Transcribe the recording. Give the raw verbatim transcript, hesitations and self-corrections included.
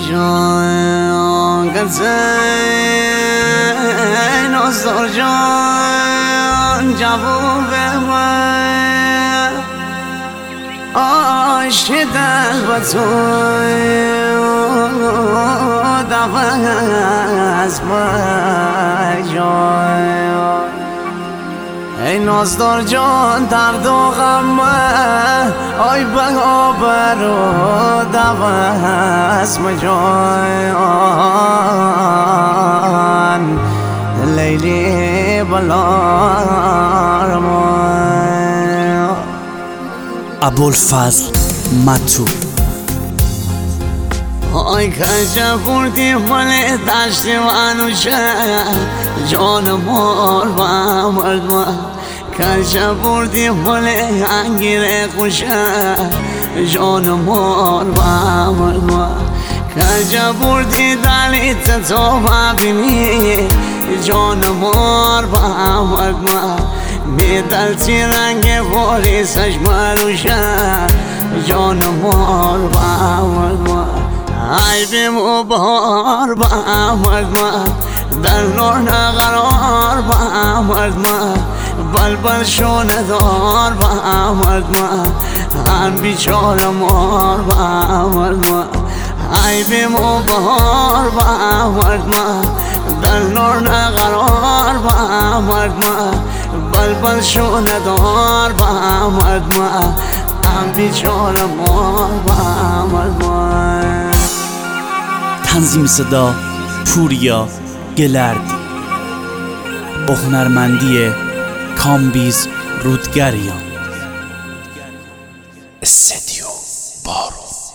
جان گزین آزار جان جواب من عاشق دل و تو دوام از من جان ای نازدار جان درد و غم آی بغابر و دوست مجان لیلی بلارمان ابوالفضل متو آی کجا بردی مال دشت منو جان مار و مرد ما کجا بردی مال انگیر خوشه جان مار و مرد ما کجا بردی دلیت تو ببینی جان مار و مرد ما می دلتی رنگ پولیسش مروشه جان مار و مرد ما ای بیمو بار با مرد ما در نور نقرار با مرد ما بلبل شونه دار با مرد ما هم بیچاره مار با مرد ما ای بیمو بار با مرد ما در نور نقرار با مرد ما بلبل شونه دار با مرد ما هم بیچاره مار با مرد ما. تنظیم صدا پوریا گلردی، هنرمندی کامبیز رودگریان، استدیو بارو.